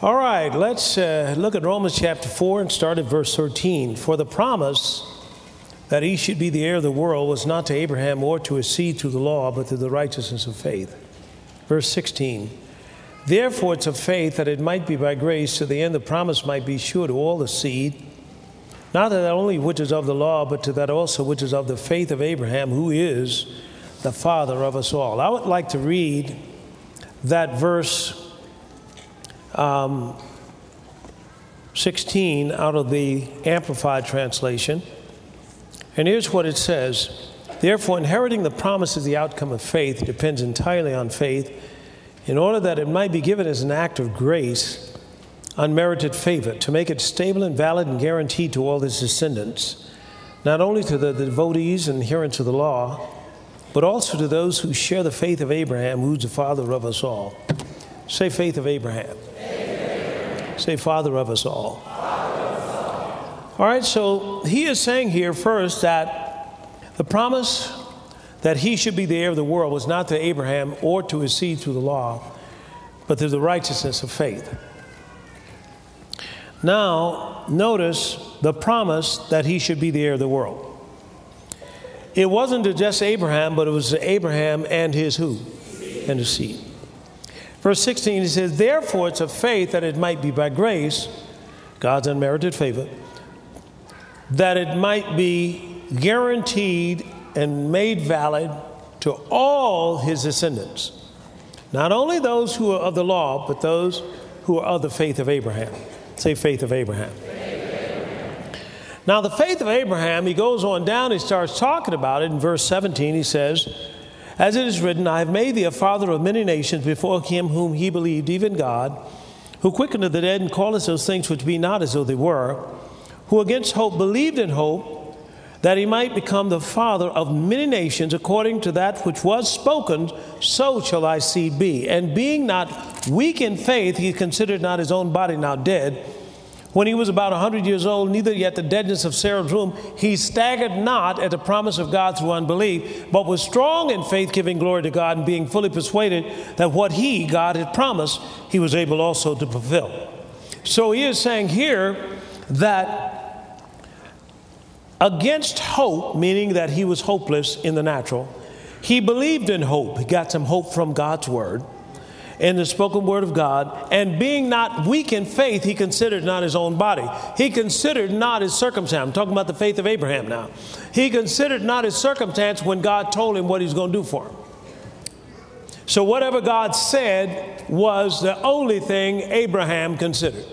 All right, let's look at Romans chapter 4 and start at verse 13. For the promise that he should be the heir of the world was not to Abraham or to his seed through the law, but through the righteousness of faith. Verse 16. Therefore it's of faith that it might be by grace, to the end the promise might be sure to all the seed, not to that only which is of the law, but to that also which is of the faith of Abraham, who is the father of us all. I would like to read that verse 16 out of the Amplified Translation. And here's what it says. Therefore, inheriting the promise is the outcome of faith. It depends entirely on faith, in order that it might be given as an act of grace, unmerited favor, to make it stable and valid and guaranteed to all his descendants, not only to the devotees and adherents of the law, but also to those who share the faith of Abraham, who's the father of us all. Say, faith of Abraham. Say, father of us all. All right, so he is saying here first that the promise that he should be the heir of the world was not to Abraham or to his seed through the law, but through the righteousness of faith. Now, notice the promise that he should be the heir of the world. It wasn't to just Abraham, but it was to Abraham and his who? And his seed. Verse 16, he says, therefore it's of faith that it might be by grace, God's unmerited favor, that it might be guaranteed and made valid to all his descendants. Not only those who are of the law, but those who are of the faith of Abraham. Say, faith of Abraham. Now, the faith of Abraham, he goes on down, he starts talking about it in verse 17. He says, as it is written, I have made thee a father of many nations before him whom he believed, even God, who quickened the dead and calleth those things which be not as though they were, who against hope believed in hope, that he might become the father of many nations, according to that which was spoken, so shall thy seed be. And being not weak in faith, he considered not his own body now dead, when he was about 100 years old, neither yet the deadness of Sarah's womb, he staggered not at the promise of God through unbelief, but was strong in faith, giving glory to God, and being fully persuaded that what God had promised, he was able also to fulfill. So he is saying here that against hope, meaning that he was hopeless in the natural, he believed in hope. He got some hope from God's word, in the spoken word of God, and being not weak in faith, he considered not his own body. He considered not his circumstance. I'm talking about the faith of Abraham now. He considered not his circumstance when God told him what he's going to do for him. So whatever God said was the only thing Abraham considered.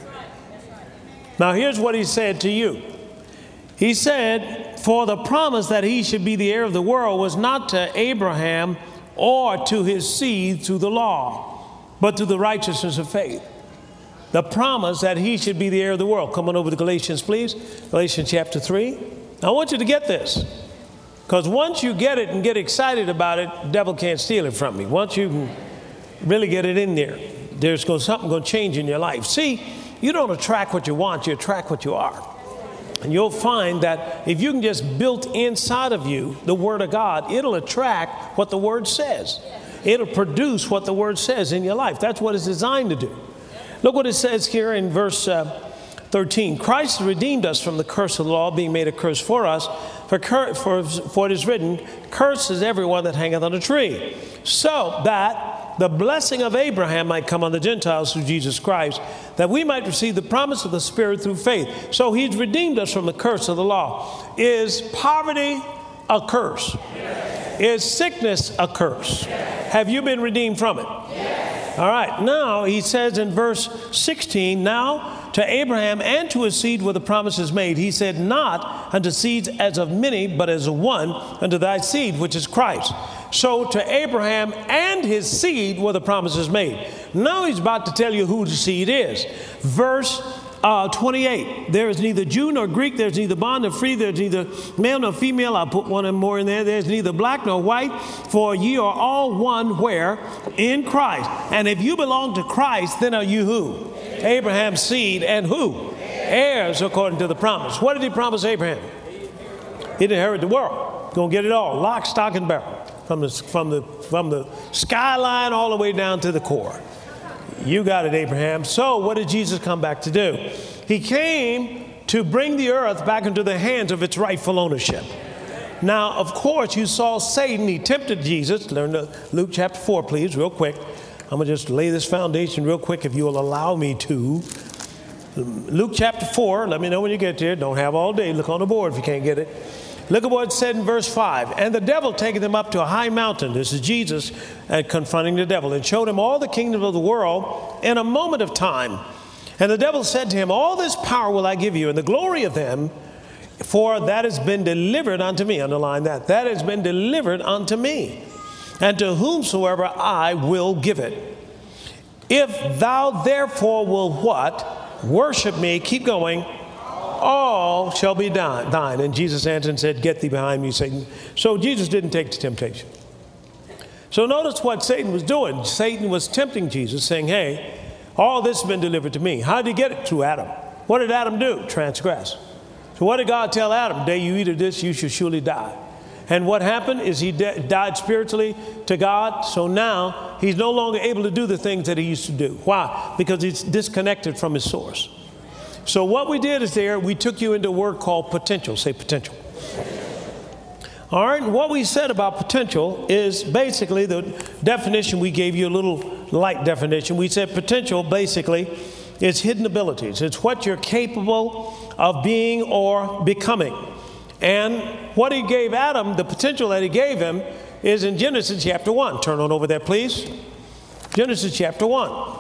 Now here's what he said to you. He said, for the promise that he should be the heir of the world was not to Abraham or to his seed through the law, but through the righteousness of faith. The promise that he should be the heir of the world. Come on over to Galatians, please. Galatians chapter 3. I want you to get this, because once you get it and get excited about it, the devil can't steal it from me. Once you can really get it in there, there's something going to change in your life. See, you don't attract what you want, you attract what you are. And you'll find that if you can just build inside of you the Word of God, it'll attract what the Word says. It'll produce what the Word says in your life. That's what it's designed to do. Look what it says here in verse 13. Christ redeemed us from the curse of the law, being made a curse for us. For it is written, cursed is everyone that hangeth on a tree. So that the blessing of Abraham might come on the Gentiles through Jesus Christ, that we might receive the promise of the Spirit through faith. So he's redeemed us from the curse of the law. Is poverty a curse? Yes. Is sickness a curse? Yes. Have you been redeemed from it? Yes. All right. Now he says in verse 16, now to Abraham and to his seed were the promises made. He said, not unto seeds as of many, but as of one, unto thy seed, which is Christ. So to Abraham and his seed were the promises made. Now he's about to tell you who the seed is. Verse 28. There is neither Jew nor Greek. There's neither bond nor free. There's neither male nor female. I'll put one more in there. There's neither black nor white. For ye are all one where? In Christ. And if you belong to Christ, then are you who? Abraham's seed and who? Heirs according to the promise. What did he promise Abraham? He'd inherit the world. Gonna get it all. Lock, stock, and barrel. From the skyline all the way down to the core. You got it, Abraham. So what did Jesus come back to do? He came to bring the earth back into the hands of its rightful ownership. Now, of course, you saw Satan. He tempted Jesus. Learn Luke chapter 4, please, real quick. I'm going to just lay this foundation real quick if you will allow me to. Luke chapter 4, let me know when you get there. Don't have all day. Look on the board if you can't get it. Look at what it said in verse 5. And the devil taking them up to a high mountain. This is Jesus confronting the devil. And showed him all the kingdoms of the world in a moment of time. And the devil said to him, all this power will I give you, and the glory of them, for that has been delivered unto me. Underline that. That has been delivered unto me. And to whomsoever I will give it. If thou therefore will what? Worship me. Keep going. All shall be thine. And Jesus answered and said, get thee behind me, Satan. So Jesus didn't take the temptation. So notice what Satan was doing. Satan was tempting Jesus, saying, hey, all this has been delivered to me. How did he get it? Through Adam. What did Adam do? Transgress. So what did God tell Adam? The day you eat of this, you shall surely die. And what happened is he died spiritually to God. So now he's no longer able to do the things that he used to do. Why? Because he's disconnected from his source. So what we did is we took you into a word called potential. Say potential. All right. And what we said about potential is basically the definition. We gave you a little light definition. We said potential basically is hidden abilities. It's what you're capable of being or becoming. And what he gave Adam, the potential that he gave him, is in Genesis chapter 1. Turn on over there, please. Genesis chapter 1.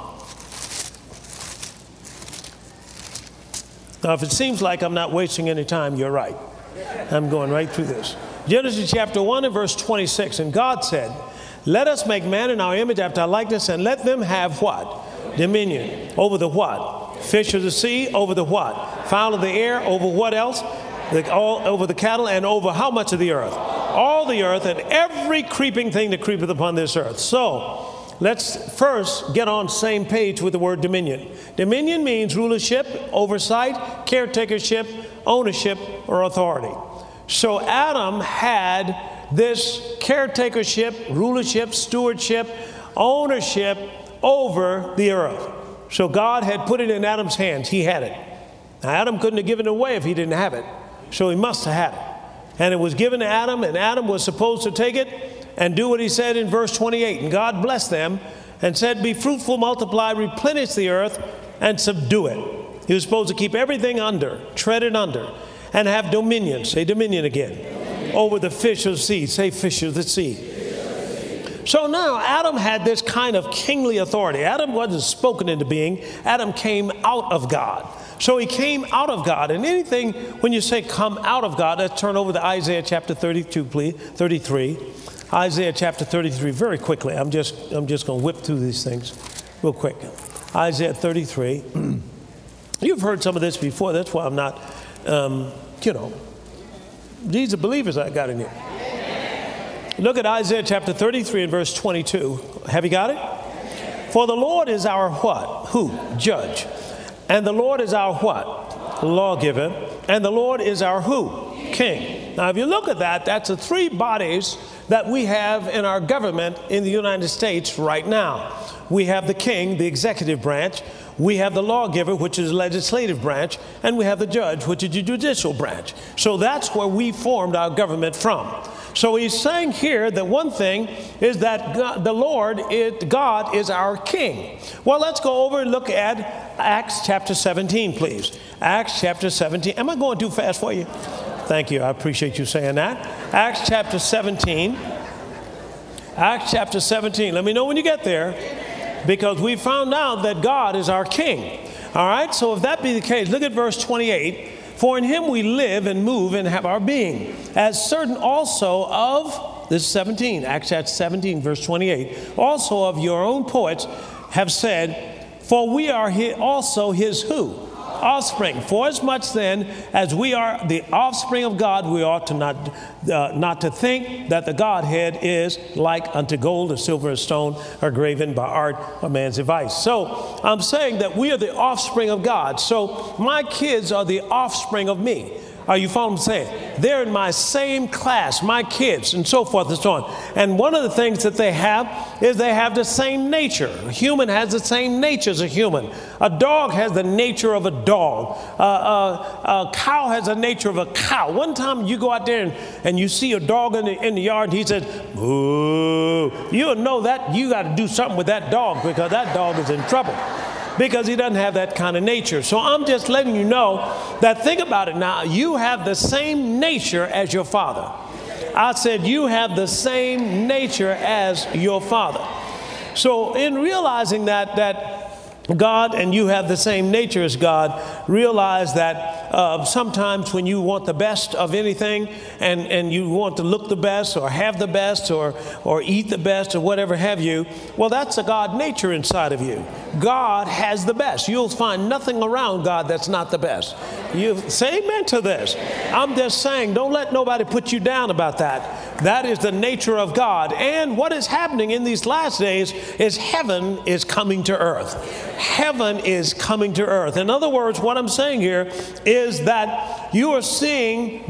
Now, if it seems like I'm not wasting any time, you're right. I'm going right through this. Genesis chapter 1 and verse 26. And God said, let us make man in our image after our likeness, and let them have what? Dominion. Over the what? Fish of the sea. Over the what? Fowl of the air. Over what else? Over the cattle, and over how much of the earth? All the earth, and every creeping thing that creepeth upon this earth. So let's first get on the same page with the word dominion. Dominion means rulership, oversight, caretakership, ownership, or authority. So Adam had this caretakership, rulership, stewardship, ownership over the earth. So God had put it in Adam's hands. He had it. Now, Adam couldn't have given it away if he didn't have it. So he must have had it. And it was given to Adam, and Adam was supposed to take it and do what he said in verse 28. And God blessed them and said, be fruitful, multiply, replenish the earth, and subdue it. He was supposed to keep everything under, tread it under, and have dominion. Say dominion again. Dominion. Over the fish of the sea. Say fish of the sea. So now Adam had this kind of kingly authority. Adam wasn't spoken into being. Adam came out of God. So he came out of God. And anything, when you say come out of God, let's turn over to Isaiah chapter 32, please. 33. Isaiah chapter 33, very quickly. I'm just going to whip through these things real quick. Isaiah 33. You've heard some of this before. That's why I'm not, these are believers I got in here. Look at Isaiah chapter 33 and verse 22. Have you got it? For the Lord is our what? Who? Judge. And the Lord is our what? Lawgiver. And the Lord is our who? King. Now, if you look at that, that's the three bodies that we have in our government in the United States right now. We have the king, the executive branch. We have the lawgiver, which is the legislative branch. And we have the judge, which is the judicial branch. So that's where we formed our government from. So he's saying here that one thing is that God is our king. Well, let's go over and look at Acts chapter 17, please. Acts chapter 17. Am I going too fast for you? Thank you. I appreciate you saying that. Acts chapter 17. Acts chapter 17. Let me know when you get there, because we found out that God is our king. All right. So if that be the case, look at verse 28. For in him we live and move and have our being, as certain also of, this is 17, Acts chapter 17, verse 28, also of your own poets have said, for we are also his who? Offspring. For as much then as we are the offspring of God, we ought to not to think that the Godhead is like unto gold or silver or stone or graven by art or man's device. So I'm saying that we are the offspring of God. So my kids are the offspring of me. Are you following what I'm saying? They're in my same class, my kids, and so forth and so on. And one of the things that they have is they have the same nature. A human has the same nature as a human. A dog has the nature of a dog. A cow has the nature of a cow. One time you go out there and you see a dog in the yard, and he says, "Moo." You'll know that you got to do something with that dog, because that dog is in trouble, because he doesn't have that kind of nature. So I'm just letting you know that, think about it now, you have the same nature as your father. I said you have the same nature as your father. So in realizing that God and you have the same nature as God, realize that sometimes when you want the best of anything and you want to look the best or have the best or eat the best or whatever have you, well, that's a God nature inside of you. God has the best. You'll find nothing around God that's not the best. You say amen to this. I'm just saying, don't let nobody put you down about that. That is the nature of God. And what is happening in these last days is heaven is coming to earth. Heaven is coming to earth. In other words, what I'm saying here is that you are seeing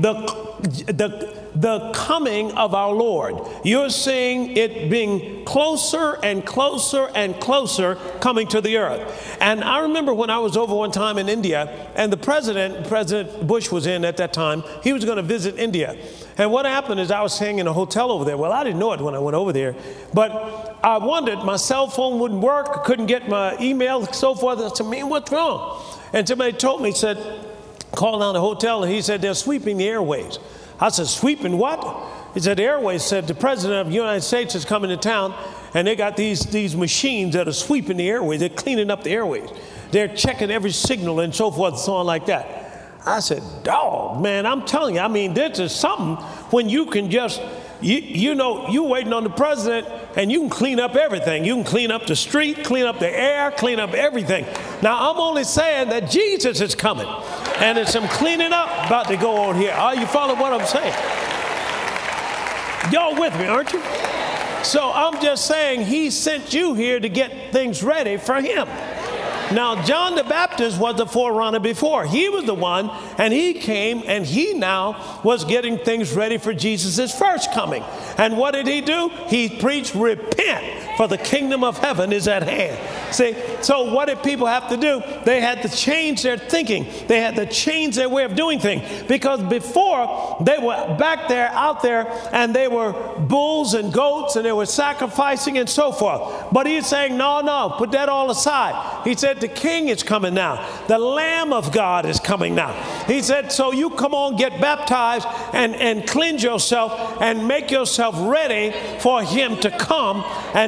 the coming of our Lord. You're seeing it being closer and closer and closer coming to the earth. And I remember when I was over one time in India, and President Bush was in at that time. He was going to visit India. And what happened is I was staying in a hotel over there. Well, I didn't know it when I went over there, but I wondered, my cell phone wouldn't work, couldn't get my email, so forth. I said, "Man, what's wrong?" And somebody told me, said, call down the hotel, and he said, "They're sweeping the airways." I said, "Sweeping what?" He said, "The airways," said, "the president of the United States is coming to town, and they got these machines that are sweeping the airways. They're cleaning up the airways. They're checking every signal and so forth and so on like that." I said, "Dog, man, I'm telling you, I mean, this is something when you can just, you know, you're waiting on the president and you can clean up everything. You can clean up the street, clean up the air, clean up everything." Now, I'm only saying that Jesus is coming, and there's some cleaning up about to go on here. Are you following what I'm saying? Y'all with me, aren't you? So I'm just saying he sent you here to get things ready for him. Now, John the Baptist was the forerunner before. He was the one, and he came, and he now was getting things ready for Jesus' first coming. And what did he do? He preached, "Repent, for the kingdom of heaven is at hand." See, so what did people have to do? They had to change their thinking. They had to change their way of doing things. Because before, they were out there, and they were bulls and goats, and they were sacrificing and so forth. But he's saying, no, put that all aside. He said, the king is coming now. The Lamb of God is coming now. He said, so you come on, get baptized and cleanse yourself and make yourself ready for him to come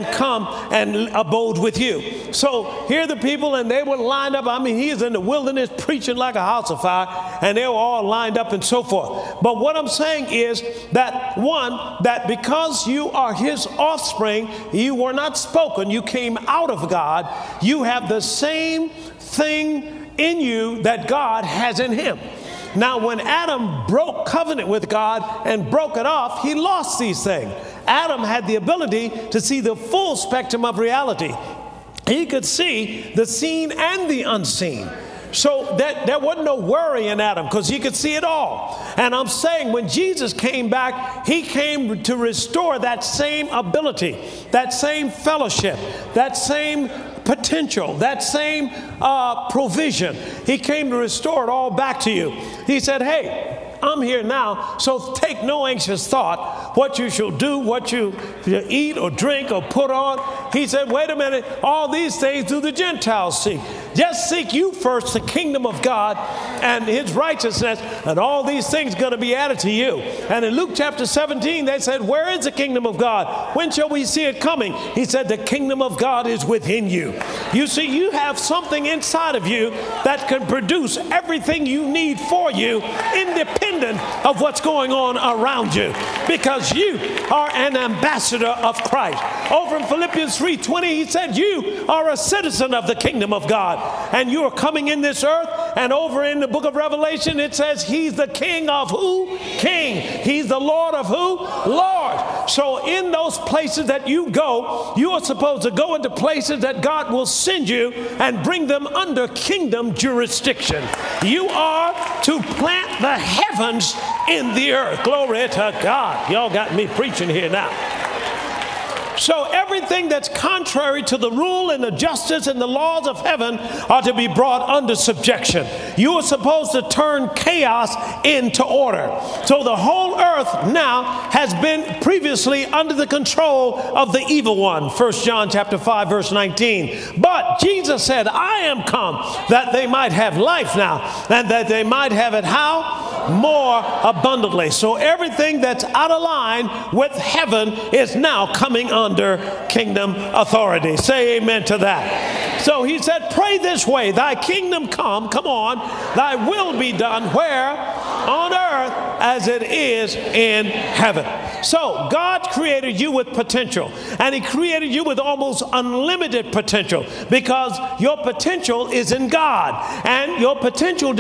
and abode with you. So here the people, and they were lined up. I mean, he is in the wilderness preaching like a house of fire, and they were all lined up and so forth. But what I'm saying is that, one, that because you are his offspring, you were not spoken, you came out of God, you have the same thing in you that God has in him. Now, when Adam broke covenant with God and broke it off, he lost these things. Adam had the ability to see the full spectrum of reality. He could see the seen and the unseen. So that there wasn't no worry in Adam, because he could see it all. And I'm saying when Jesus came back, he came to restore that same ability, that same fellowship, that same potential, that same provision. He came to restore it all back to you. He said, "Hey, I'm here now, so take no anxious thought what you shall do, what you eat or drink or put on." He said, "Wait a minute, all these things do the Gentiles seek. Just seek you first the kingdom of God and his righteousness, and all these things are going to be added to you." And in Luke chapter 17, they said, "Where is the kingdom of God? When shall we see it coming?" He said, "The kingdom of God is within you." You see, you have something inside of you that can produce everything you need for you, independent of what's going on around you, because you are an ambassador of Christ. Over in Philippians 3:20, he said, "You are a citizen of the kingdom of God, and you are coming in this earth." And over in the book of Revelation, it says he's the king of who? King. He's the Lord of who? Lord. So in those places that you go, you are supposed to go into places that God will send you and bring them under kingdom jurisdiction. You are to plant the heavens in the earth. Glory to God. Y'all got me preaching here now. So everything that's contrary to the rule and the justice and the laws of heaven are to be brought under subjection. You are supposed to turn chaos into order. So the whole earth now has been previously under the control of the evil one. 1 John chapter 5 verse 19. But Jesus said, I am come that they might have life now, and that they might have it how? More abundantly. So everything that's out of line with heaven is now coming under kingdom authority. Say amen to that. So he said, pray this way, thy kingdom come on, thy will be done where? On earth as it is in heaven. So God created you with potential, and he created you with almost unlimited potential, because your potential is in God, and your potential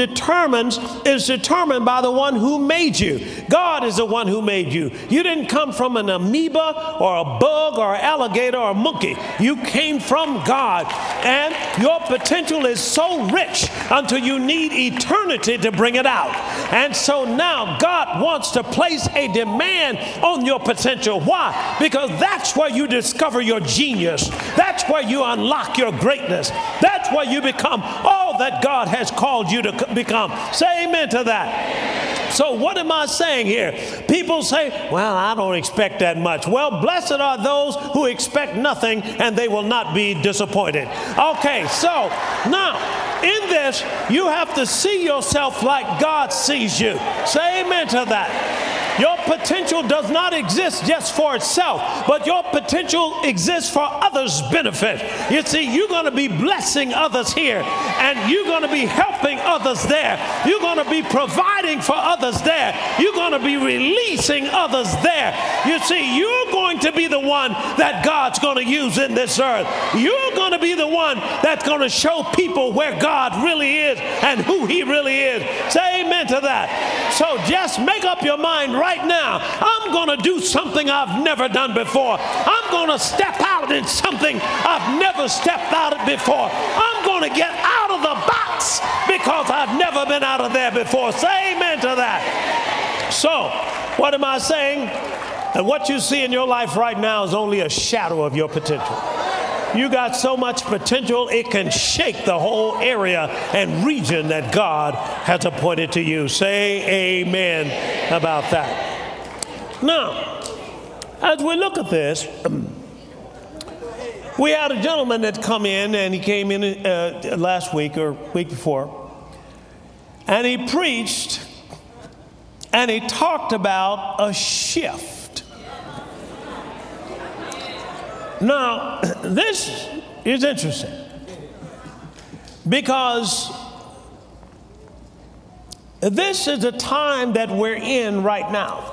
is determined by the one who made you. God is the one who made you. You didn't come from an amoeba or a bug or an alligator or a monkey. You came from God, and your potential is so rich until you need eternity to bring it out. And so now God wants to place a demand on your potential. Why? Because that's where you discover your genius. That's where you unlock your greatness. That's where you become all that God has called you to become. Say amen to that. So what am I saying here? People say, well, I don't expect that much. Well, blessed are those who expect nothing, and they will not be disappointed. Okay, so now in this, you have to see yourself like God sees you. Say amen to that. Your potential does not exist just for itself, but your potential exists for others' benefit. You see, you're going to be blessing others here, and you're going to be helping others there. You're going to be providing for others there. You're going to be releasing others there. You see, you're going to be the one that God's going to use in this earth. You're going to be the one that's going to show people where God really is and who he really is. Say amen to that. So just make up your mind right now. I'm going to do something I've never done before. I'm going to step out in something I've never stepped out of before. I'm going to get out of the box because I've never been out of there before. Say amen to that. So, what am I saying? And what you see in your life right now is only a shadow of your potential. You got so much potential, it can shake the whole area and region that God has appointed to you. Say amen about that. Now, as we look at this, we had a gentleman that come in, and he came in last week or week before, and he preached, and he talked about a shift. Now, this is interesting because this is the time that we're in right now.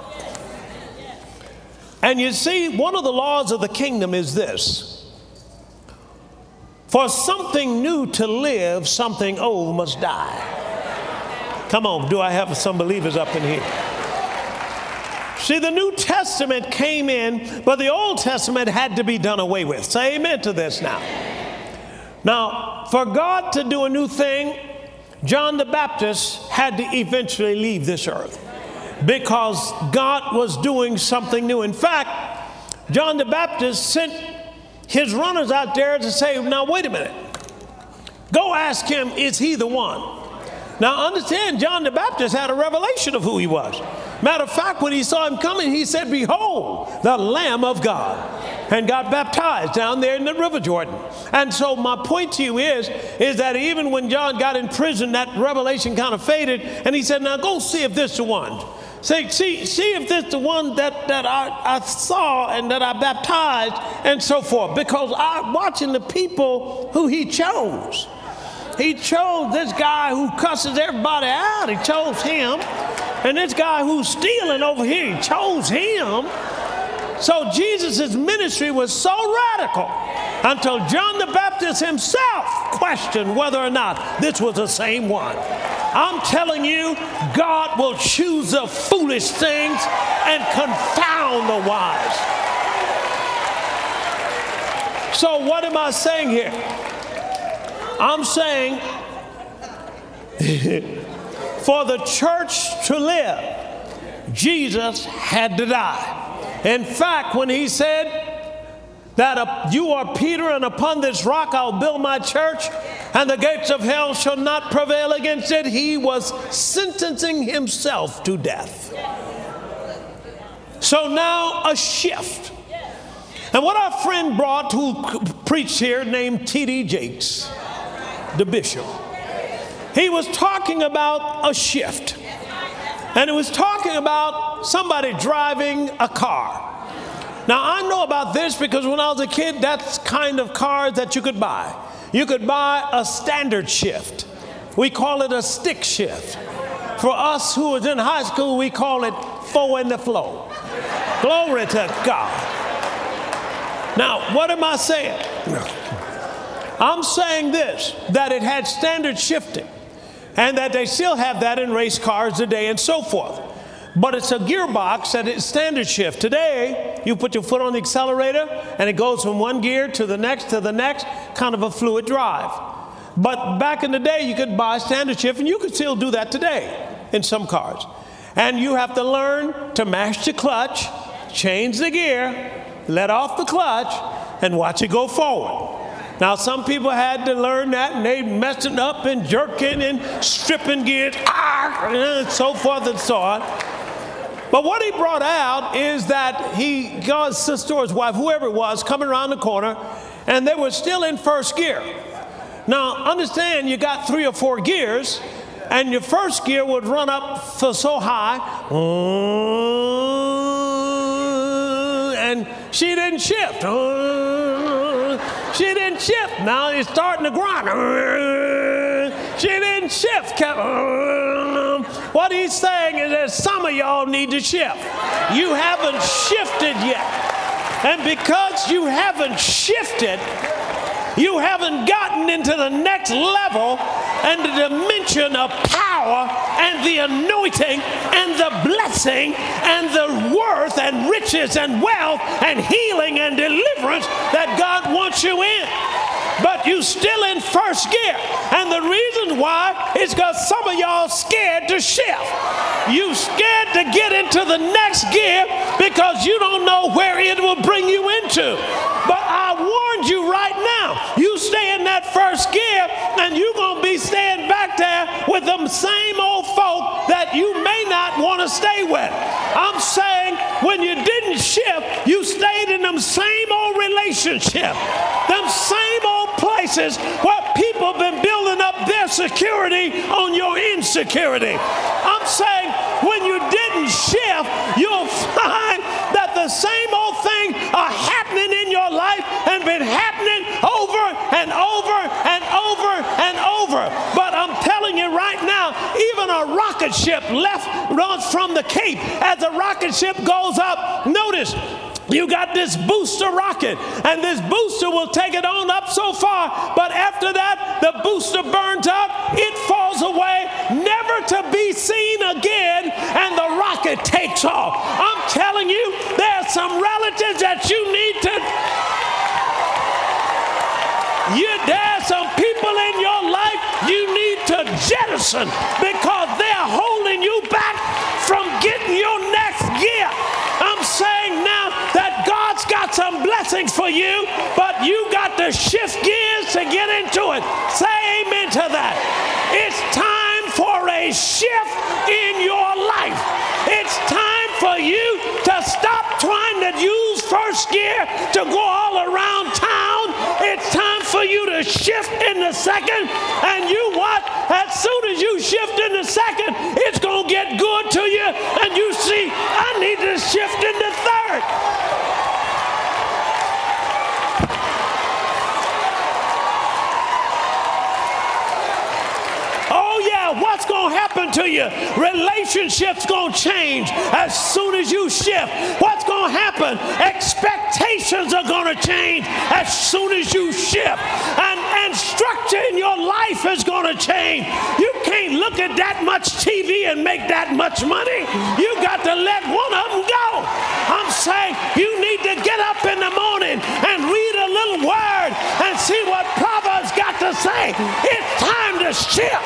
And you see, one of the laws of the kingdom is this: for something new to live, something old must die. Come on, do I have some believers up in here? See, the New Testament came in, but the Old Testament had to be done away with. Say amen to this now. Now, for God to do a new thing, John the Baptist had to eventually leave this earth because God was doing something new. In fact, John the Baptist sent his runners out there to say, now, wait a minute. Go ask him, is he the one? Now, understand, John the Baptist had a revelation of who he was. Matter of fact, when he saw him coming, he said, behold, the Lamb of God, and got baptized down there in the River Jordan. And so my point to you is that even when John got in prison, that revelation kind of faded, and he said, now go see if this is the one. See if this is the one that I saw and that I baptized and so forth. Because I'm watching the people who he chose. He chose this guy who cusses everybody out. He chose him. And this guy who's stealing over here, he chose him. So Jesus' ministry was so radical until John the Baptist himself questioned whether or not this was the same one. I'm telling you, God will choose the foolish things and confound the wise. So what am I saying here? I'm saying for the church to live, Jesus had to die. In fact, when he said that you are Peter, and upon this rock I'll build my church, and the gates of hell shall not prevail against it, he was sentencing himself to death. So now a shift. And what our friend brought, who preached here, named T.D. Jakes, the bishop, he was talking about a shift. And he was talking about somebody driving a car. Now, I know about this because when I was a kid, that's kind of car that you could buy. You could buy a standard shift. We call it a stick shift. For us who was in high school, we call it four in the flow. Glory to God. Now, what am I saying? I'm saying this, that it had standard shifting, and that they still have that in race cars today and so forth. But it's a gearbox that is standard shift. Today, you put your foot on the accelerator, and it goes from one gear to the next, kind of a fluid drive. But back in the day, you could buy standard shift, and you could still do that today in some cars. And you have to learn to mash the clutch, change the gear, let off the clutch, and watch it go forward. Now, some people had to learn that, and they messed it up and jerking and stripping gears, and so forth and so on. But what he brought out is that he got his sister or his wife, whoever it was, coming around the corner, and they were still in first gear. Now, understand, you got 3 or 4 gears, and your first gear would run up for so high, and she didn't shift. She didn't shift. Now it's starting to grind. She didn't shift. What he's saying is that some of y'all need to shift. You haven't shifted yet. And because you haven't shifted, you haven't gotten into the next level and the dimension of power and the anointing and the blessing and the worth and riches and wealth and healing and deliverance that God wants you in. But you still in first gear. And the reason why is because some of y'all scared to shift. You scared to get into the next gear because you don't know where it will bring you into. But I warned you right now, you stay in that first gear and you're going to be staying back there with them same old folk that you may not want to stay with. I'm saying when you didn't shift, you stayed in them same old relationship, them same old places where people have been building up their security on your insecurity. I'm saying when you didn't shift, you'll find that the same old thing are happening in your life and been happening over and over and over and over. But I'm telling you right now, even a rocket ship runs from the Cape. As the rocket ship goes up, notice, you got this booster rocket, and this booster will take it on up so far, but after that, the booster burns up, it falls away, never to be seen again, and the rocket takes off. I'm telling you, there are some relatives that you need to... there are some people in your life you need to jettison because they're holding you back from getting your next gear. I'm saying now that God's got some blessings for you, but you got to shift gears to get into it. Say amen to that. It's time for a shift in your life. It's time for you to stop trying to use first gear to go all around town. It's time for you to shift in the second, and you what? As soon as you shift in the second, it's going to get good to you, and you see, I need to shift in the third. What's going to happen to you? Relationships going to change as soon as you shift. What's going to happen? Expectations are going to change as soon as you shift. And structure in your life is going to change. You can't can't look at that much TV and make that much money. You got to let one of them go. I'm saying you need to get up in the morning and read a little word and see what Proverbs got to say. It's time to shift.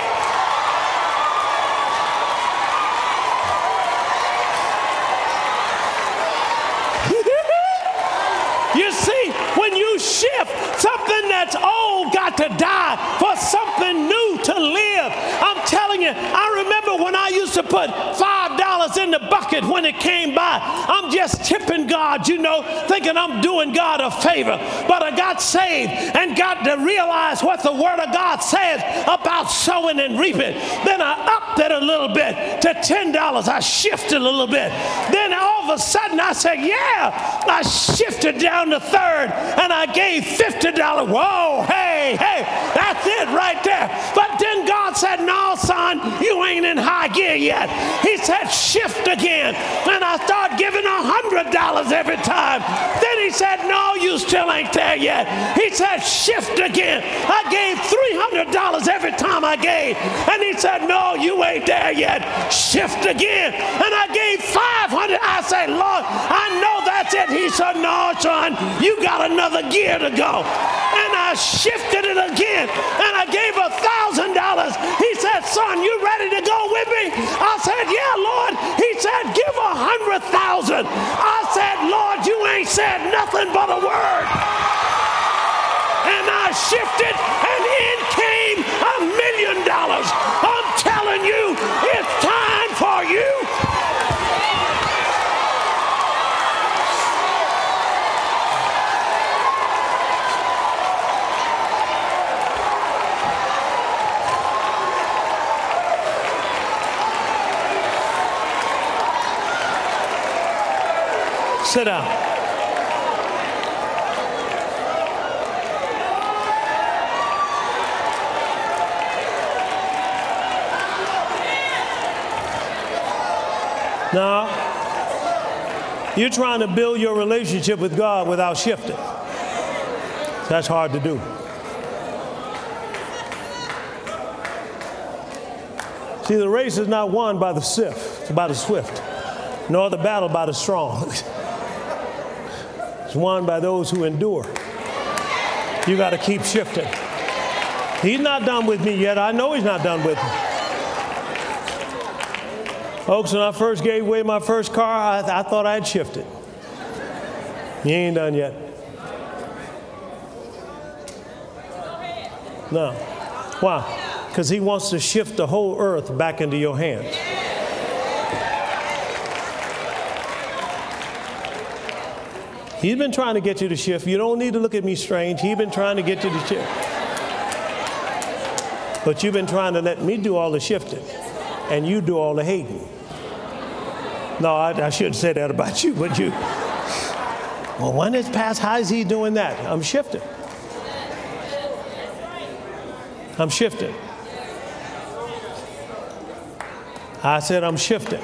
You see, when you shift, something that's old got to die for something new to live. I'm telling you, I remember when I used to put $5 in the bucket when it came by. I'm just tipping God, you know, thinking I'm doing God a favor. But I got saved and got to realize what the Word of God says about sowing and reaping. Then I upped it a little bit to $10. I shifted a little bit. Then all of a sudden I said, yeah, I shifted down to third and I gave $50. Whoa, hey, that's it right there. But then God said, no, son, you ain't in high gear yet. He said, shift again. And I started giving $100 every time. Then he said, no, you still ain't there yet. He said, shift again. I gave $300 every time I gave. And he said, no, you ain't there yet. Shift again. And I gave $500. I said, Lord, I know that's it. He said, no, son, you got another gear to go. And I shifted it again. And I gave $1,000. He said, son, you ready to go with me? I said, yeah, Lord. He said, give $100,000. I said, Lord, you ain't said nothing but a word. And I shifted, and in came $1 million. I'm telling you, it's time for you. Sit down. Now, you're trying to build your relationship with God without shifting. That's hard to do. See, the race is not won by the swift, by the swift, nor the battle by the strong. It's won by those who endure. You got to keep shifting. He's not done with me yet. I know he's not done with me. Folks, when I first gave away my first car, I thought I had shifted. He ain't done yet. No. Why? Because he wants to shift the whole earth back into your hands. He's been trying to get you to shift. You don't need to look at me strange. He's been trying to get you to shift. But you've been trying to let me do all the shifting, and you do all the hating. No, I shouldn't say that about you, but you. Well, when it's past, how is he doing that? I'm shifting. I'm shifting. I said I'm shifting.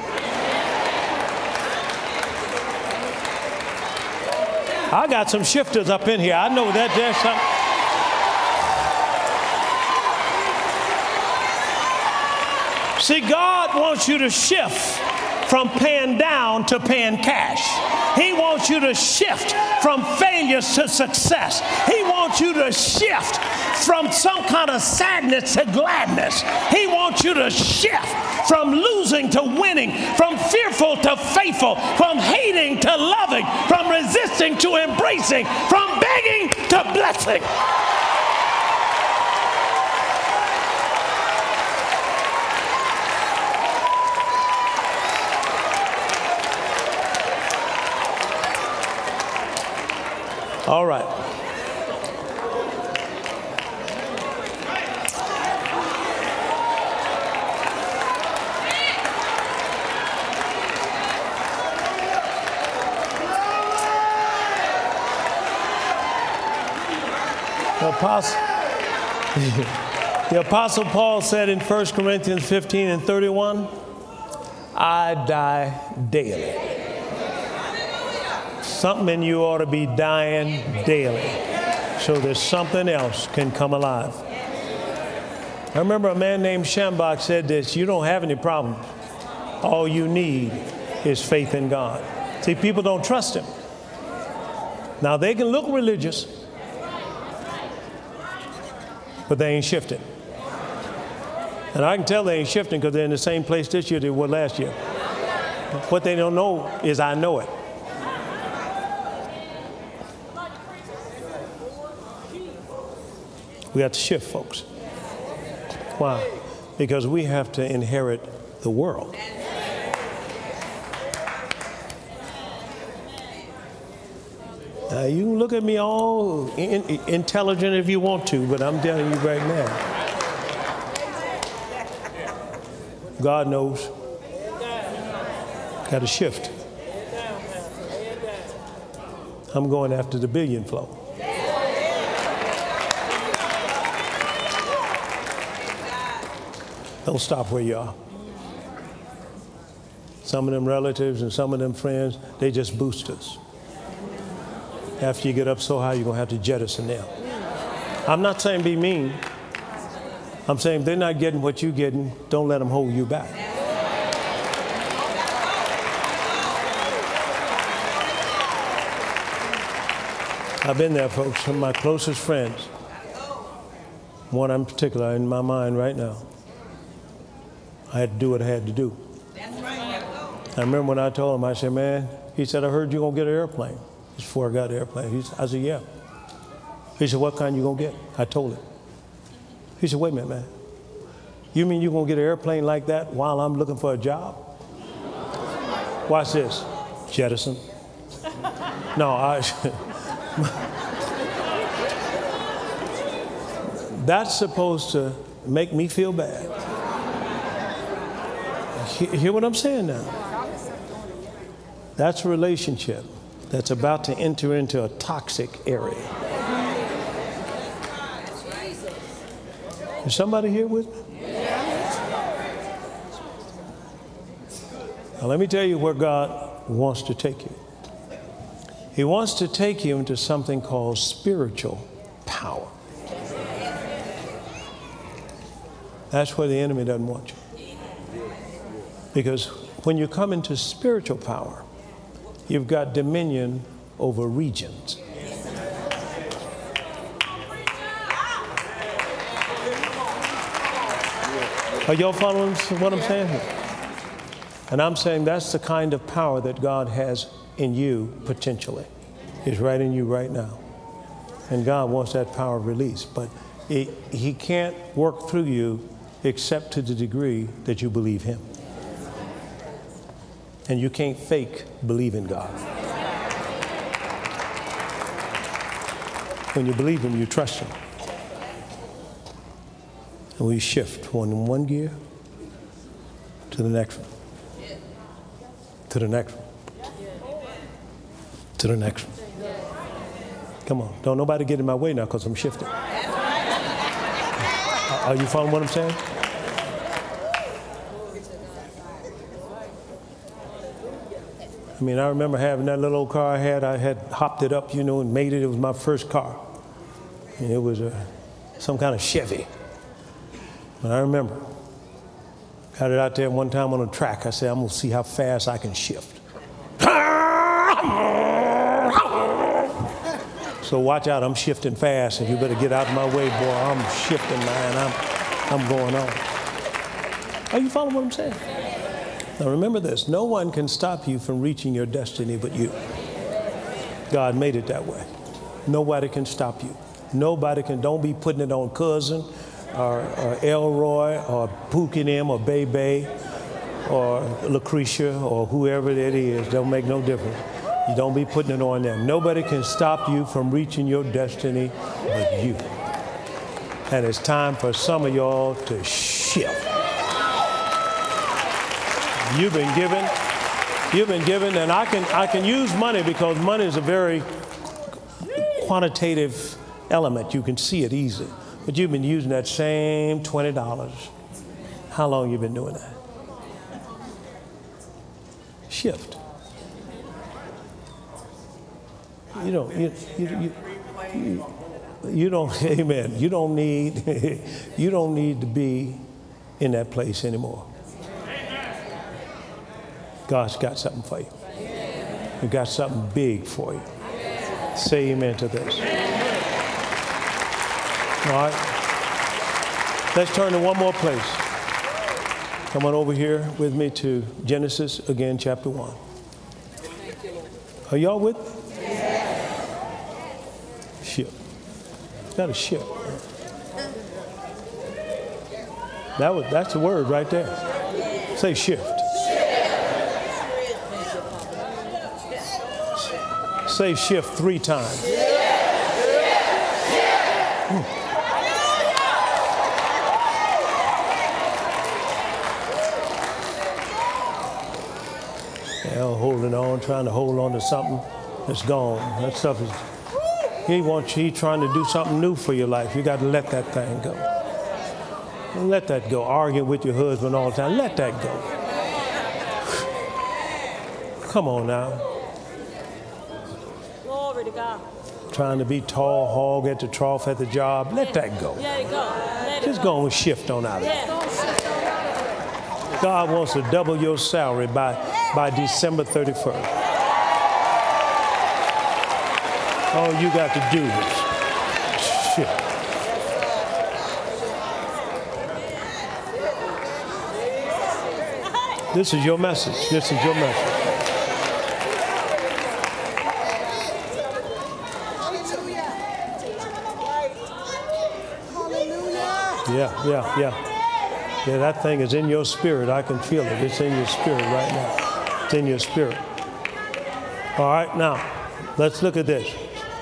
I got some shifters up in here. I know that there's something. See, God wants you to shift from paying down to paying cash. He wants you to shift from failures to success. He wants you to shift from some kind of sadness to gladness. He wants you to shift from losing to winning, from fearful to faithful, from hating to loving, from resisting to embracing, from begging to blessing. All right. The Apostle Paul said in 1 Corinthians 15 and 31, I die daily. Something in you ought to be dying daily so that something else can come alive. I remember a man named Shambach said this: you don't have any problems. All you need is faith in God. See, people don't trust him. Now, they can look religious, but they ain't shifting. And I can tell they ain't shifting because they're in the same place this year they were last year. What they don't know is I know it. We have to shift, folks. Why? Because we have to inherit the world. Now, you can look at me all intelligent if you want to, but I'm telling you right now, God knows. Got to shift. I'm going after the billion flow. Don't stop where you are. Some of them relatives and some of them friends, they just boost us. After you get up so high, you're going to have to jettison them. I'm not saying be mean. I'm saying they're not getting what you're getting. Don't let them hold you back. I've been there, folks. Some of my closest friends, one in particular in my mind right now, I had to do what I had to do. I remember when I told him, I said, man, he said, I heard you're going to get an airplane. This before I got the airplane. I said, yeah. He said, what kind you going to get? I told him. He said, wait a minute, man. You mean you're going to get an airplane like that while I'm looking for a job? Watch this. Jettison. No, that's supposed to make me feel bad. Hear what I'm saying now? That's a relationship that's about to enter into a toxic area. Is somebody here with me? Now let me tell you where God wants to take you. He wants to take you into something called spiritual power. That's where the enemy doesn't want you. Because when you come into spiritual power, you've got dominion over regions. Are y'all following what I'm saying here? And I'm saying that's the kind of power that God has in you potentially. It's right in you right now. And God wants that power released. But he can't work through you except to the degree that you believe him. And you can't fake believe in God. When you believe him, you trust him. And we shift from one gear to the next one. To the next one. To the next one. Come on. Don't nobody get in my way now because I'm shifting. Are you following what I'm saying? I mean, I remember having that little old car I had hopped it up, and made it. It was my first car. And it was some kind of Chevy. And I remember, got it out there one time on a track. I said, I'm going to see how fast I can shift. So watch out, I'm shifting fast, and you better get out of my way, boy. I'm shifting, man. I'm going on. Are you following what I'm saying? Now remember this, no one can stop you from reaching your destiny but you. God made it that way. Nobody can stop you. Nobody can. Don't be putting it on cousin or Elroy or Pookie and them or Bay or Lucretia or whoever that is. Don't make no difference. You don't be putting it on them. Nobody can stop you from reaching your destiny but you. And it's time for some of y'all to shift. You've been given, and I can use money because money is a very quantitative element. You can see it easily. But you've been using that same $20. How long you been doing that? Shift. amen. You don't need to be in that place anymore. God's got something for you. He's got something big for you. Say amen to this. All right. Let's turn to one more place. Come on over here with me to Genesis again, chapter 1. Are y'all with me? Ship. Got a ship. That's the word right there. Say shift. Say shift 3 times. Holding on, trying to hold on to something that's gone. That stuff is, he's trying to do something new for your life. You got to let that thing go. Let that go. Arguing with your husband all the time. Let that go. Come on now. Glory to God. Trying to be tall hog at the trough at the job. Let that go. Let it go. Just go and shift on out of it. God wants to double your salary by December 31st. All you got to do is shift. This is your message. This is your message. Yeah. Yeah, that thing is in your spirit. I can feel it. It's in your spirit right now. It's in your spirit. All right, now, let's look at this.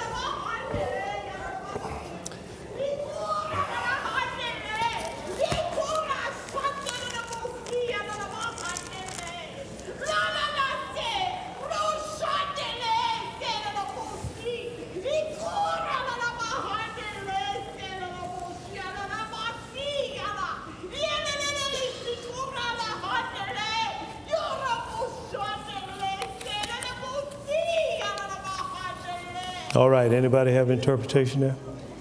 All right, anybody have interpretation there?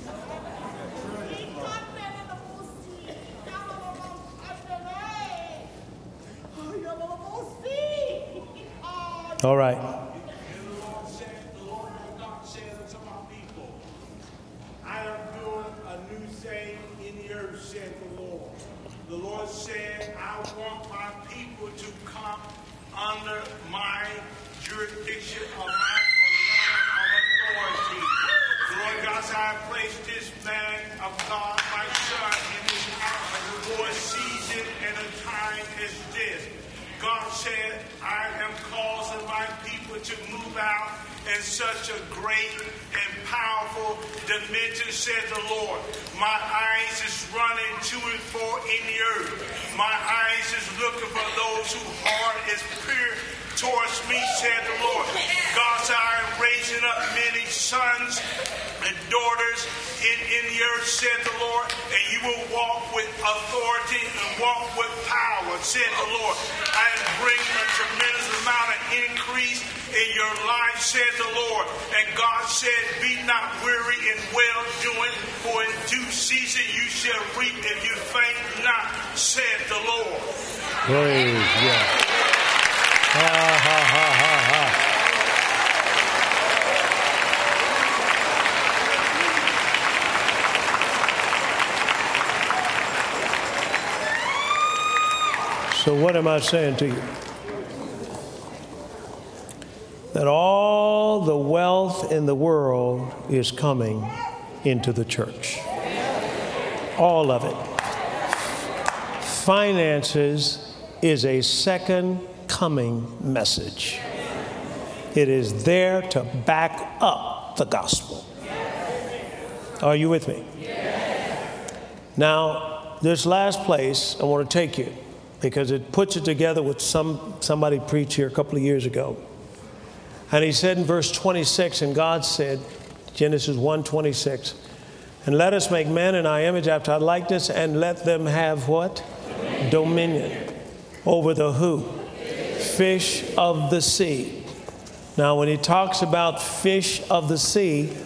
All right. The Lord God said unto my people, I am doing a new thing in the earth, said the Lord. The Lord said, I want my people to come under my jurisdiction of my authority. The Lord God said, I placed this man of God, my son, in his house. The Lord sees it in a time as this. God said, I am causing my people to move out in such a great and powerful dimension, said the Lord. My eyes is running to and fro in the earth. My eyes is looking for those whose heart is pure towards me, said the Lord. God said, I am raising up many sons and daughters in the earth, said the Lord, and you will walk with authority and walk with power, said the Lord. I am bringing a tremendous amount of increase in your life, said the Lord. And God said, be not weary in well doing, for in due season you shall reap if you faint not, said the Lord. Praise God. Ha, ha, ha, ha, ha. So what am I saying to you? That all the wealth in the world is coming into the church. All of it. Finances is a second coming message. It is there to back up the gospel. Are you with me? Now, this last place I want to take you, because it puts it together with somebody preached here a couple of years ago. And he said in verse 26, and God said, Genesis 1:26, and let us make man in our image after our likeness, and let them have what? Dominion over the who? Fish of the sea. Now, when he talks about fish of the sea,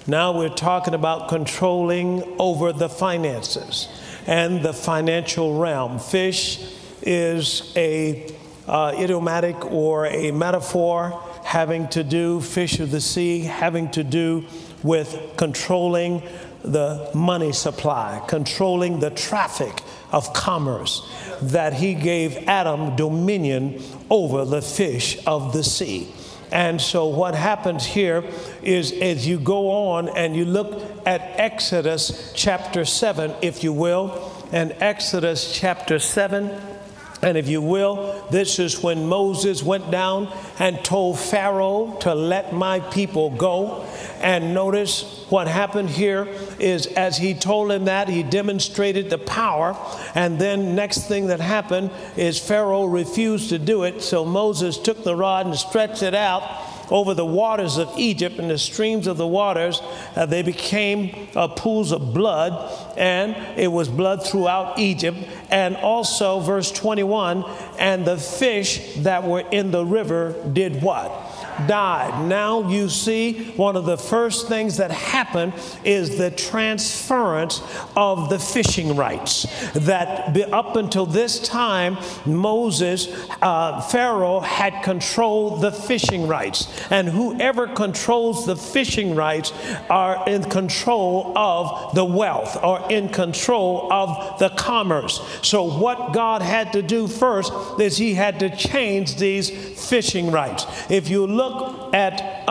Now we're talking about controlling over the finances and the financial realm. Fish is a idiomatic or a metaphor having to do, fish of the sea, having to do with controlling the money supply, controlling the traffic of commerce, that he gave Adam dominion over the fish of the sea. And so what happens here is, as you go on and you look at Exodus chapter 7, if you will, and Exodus chapter 7, and if you will, this is when Moses went down and told Pharaoh to let my people go. And notice what happened here is, as he told him that, he demonstrated the power. And then next thing that happened is Pharaoh refused to do it. So Moses took the rod and stretched it out over the waters of Egypt, and the streams of the waters, they became pools of blood, and it was blood throughout Egypt. And also, verse 21, and the fish that were in the river did what? Died. Now you see, one of the first things that happened is the transference of the fishing rights. That up until this time, Moses, Pharaoh had controlled the fishing rights. And whoever controls the fishing rights are in control of the wealth, or in control of the commerce. So what God had to do first is he had to change these fishing rights. If you look at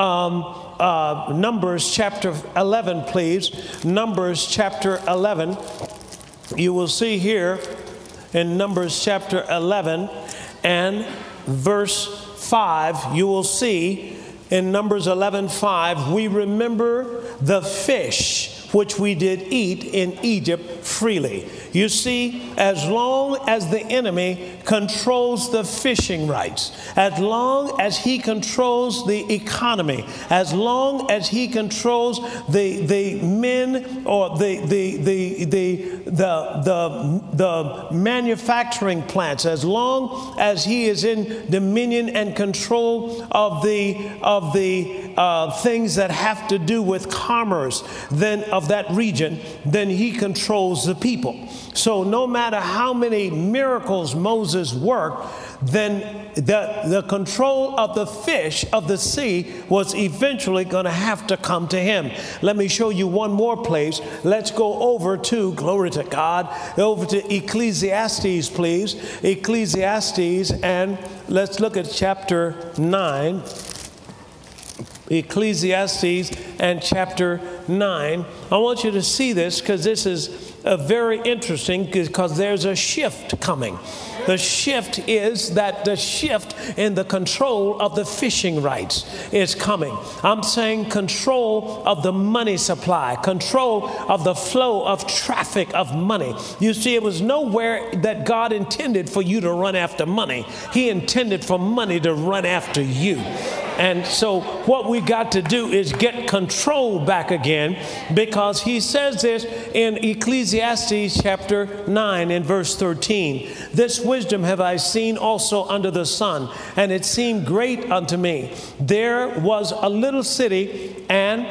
Numbers chapter 11, please. Numbers chapter 11. You will see here in Numbers chapter 11 and verse 5, you will see in Numbers 11:5, we remember the fish which we did eat in Egypt freely. You see, as long as the enemy controls the fishing rights, as long as he controls the economy, as long as he controls the men or the manufacturing plants, as long as he is in dominion and control of the things that have to do with commerce, then of that region, then he controls the people. So no matter how many miracles Moses worked, then the control of the fish of the sea was eventually going to have to come to him. Let me show you one more place. Let's go over to, glory to God, over to Ecclesiastes, please. Ecclesiastes, and let's look at chapter 9. Ecclesiastes and chapter 9. I want you to see this, because this is very interesting, because there's a shift coming. The shift is that the shift in the control of the fishing rights is coming. I'm saying control of the money supply, control of the flow of traffic of money. You see, it was nowhere that God intended for you to run after money. He intended for money to run after you. And so what we got to do is get control back again, because he says this in Ecclesiastes chapter 9 and verse 13. This wisdom have I seen also under the sun, and it seemed great unto me. There was a little city, and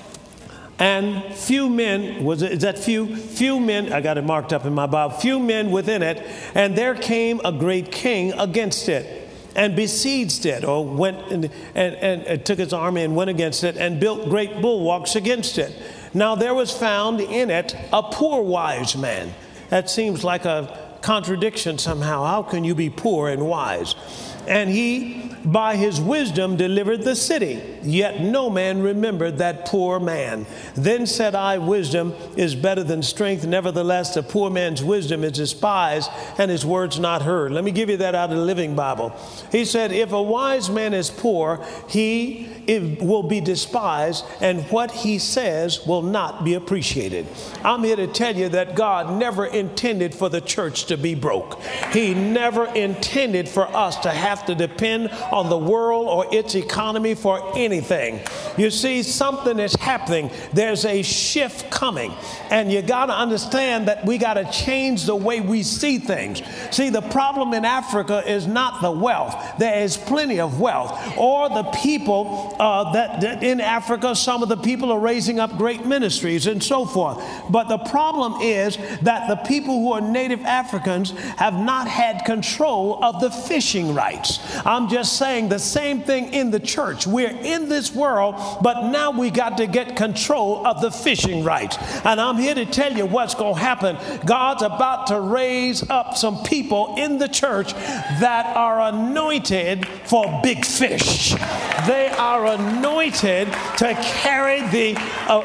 few men, few men, I got it marked up in my Bible, few men within it, and there came a great king against it, and besieged it, or went and took his army and went against it, and built great bulwarks against it. Now there was found in it a poor wise man. That seems like a contradiction somehow. How can you be poor and wise? And he, by his wisdom, delivered the city. Yet no man remembered that poor man. Then said I, wisdom is better than strength. Nevertheless, the poor man's wisdom is despised, and his words not heard. Let me give you that out of the Living Bible. He said, if a wise man is poor, it will be despised, and what he says will not be appreciated. I'm here to tell you that God never intended for the church to be broke. He never intended for us to have have to depend on the world or its economy for anything. You see, something is happening. There's a shift coming. And you got to understand that we got to change the way we see things. See, the problem in Africa is not the wealth. There is plenty of wealth. Or the people that in Africa, some of the people are raising up great ministries and so forth. But the problem is that the people who are native Africans have not had control of the fishing rights. I'm just saying the same thing in the church. We're in this world, but now we got to get control of the fishing rights. And I'm here to tell you what's going to happen. God's about to raise up some people in the church that are anointed for big fish. They are anointed to carry the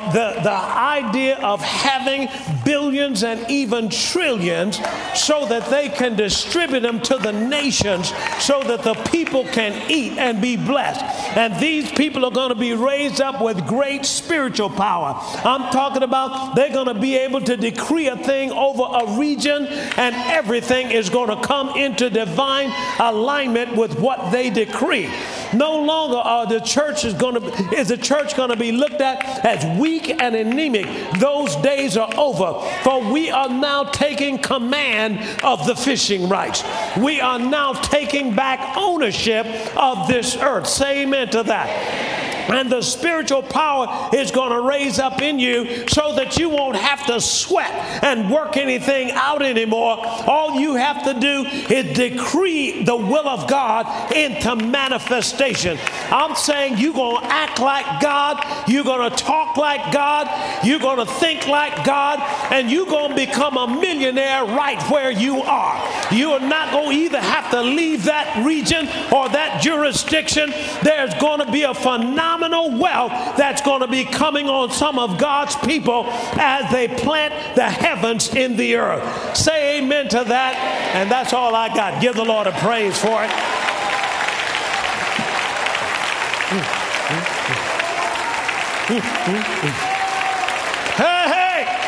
idea of having billions and even trillions so that they can distribute them to the nations so that the people can eat and be blessed. And these people are going to be raised up with great spiritual power. I'm talking about they're going to be able to decree a thing over a region and everything is going to come into divine alignment with what they decree. No longer are the church is the church going to be looked at as weak and anemic. Those days are over, for we are now taking command of the fishing rights. We are now taking back ownership of this earth. Say amen to that. And the spiritual power is going to raise up in you so that you won't have to sweat and work anything out anymore. All you have to do is decree the will of God into manifestation. I'm saying you're going to act like God, you're going to talk like God, you're going to think like God, and you're going to become a millionaire right where you are. You are not going to either have to leave that region or that jurisdiction. There's going to be a phenomenal wealth that's going to be coming on some of God's people as they plant the heavens in the earth. Say amen to that. And that's all I got. Give the Lord a praise for it. Hey, hey.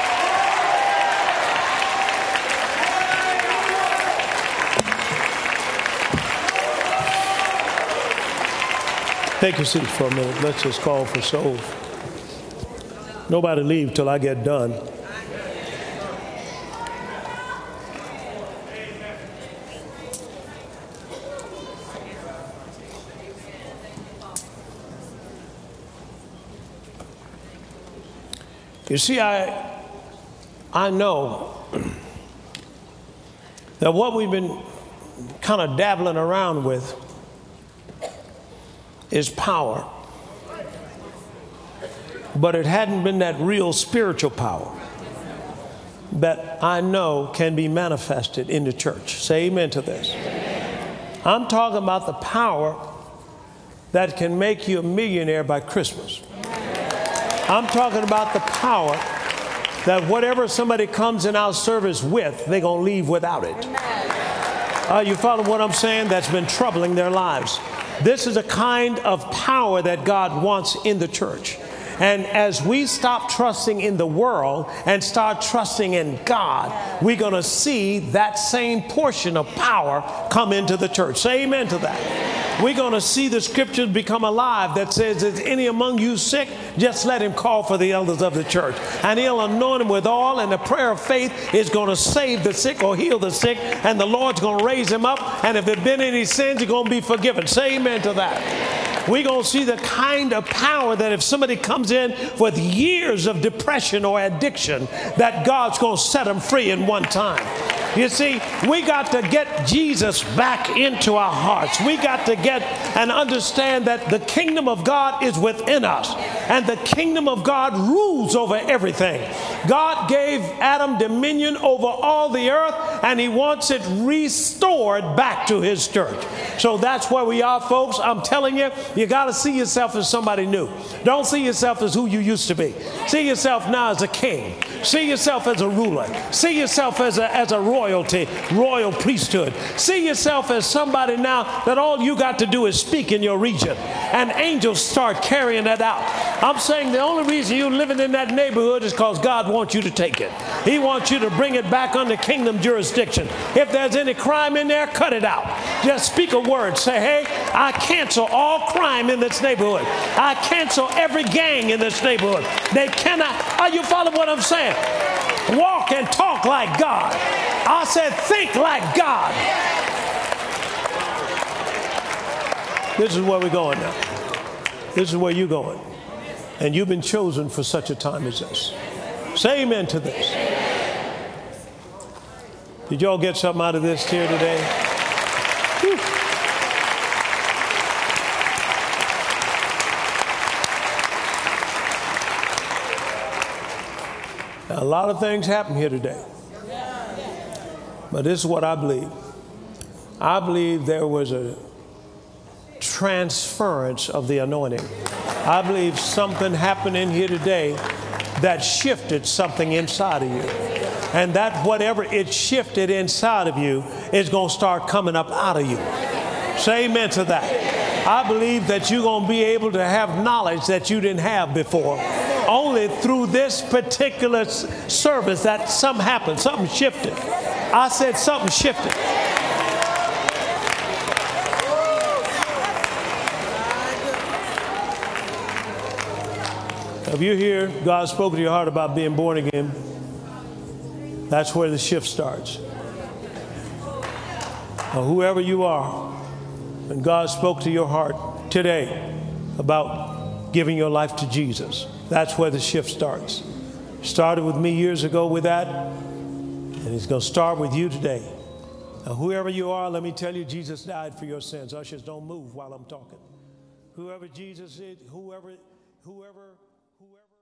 Take your seats for a minute. Let's just call for souls. Nobody leave till I get done. You see, I know that what we've been kind of dabbling around with is power. But it hadn't been that real spiritual power that I know can be manifested in the church. Say amen to this. I'm talking about the power that can make you a millionaire by Christmas. I'm talking about the power that whatever somebody comes in our service with, they're going to leave without it. You follow what I'm saying? That's been troubling their lives. This is a kind of power that God wants in the church. And as we stop trusting in the world and start trusting in God, we're going to see that same portion of power come into the church. Say amen to that. We're going to see the scriptures become alive that says, is any among you sick? Just let him call for the elders of the church. And he'll anoint him with oil, and the prayer of faith is going to save the sick or heal the sick. And the Lord's going to raise him up. And if there have been any sins, you're going to be forgiven. Say amen to that. We're going to see the kind of power that if somebody comes in with years of depression or addiction, that God's going to set them free in one time. You see, we got to get Jesus back into our hearts. We got to get and understand that the kingdom of God is within us, and the kingdom of God rules over everything. God gave Adam dominion over all the earth, and he wants it restored back to his church. So that's where we are, folks. I'm telling you, you got to see yourself as somebody new. Don't see yourself as who you used to be. See yourself now as a king. See yourself as a ruler. See yourself as a royal priesthood. See yourself as somebody now that all you got to do is speak in your region, and angels start carrying that out. I'm saying the only reason you're living in that neighborhood is because God wants you to take it. He wants you to bring it back under kingdom jurisdiction. If there's any crime in there, cut it out. Just speak a word. Say, hey, I cancel all crime in this neighborhood. I cancel every gang in this neighborhood. They cannot. Are you following what I'm saying? Walk and talk like God. I said, think like God. This is where we're going now. This is where you're going. And you've been chosen for such a time as this. Say amen to this. Did y'all get something out of this here today? Whew. Now, a lot of things happen here today. But this is what I believe. I believe there was a transference of the anointing. I believe something happened in here today that shifted something inside of you. And that whatever it shifted inside of you is going to start coming up out of you. Say amen to that. I believe that you're going to be able to have knowledge that you didn't have before. Only through this particular service that something happened, something shifted. I said something shifted. If you're here, God spoke to your heart about being born again, that's where the shift starts. Now, whoever you are, and God spoke to your heart today about giving your life to Jesus, that's where the shift starts. Started with me years ago with that, and He's going to start with you today. Now, whoever you are, let me tell you, Jesus died for your sins. Ushers, don't move while I'm talking. Whoever Jesus is, whoever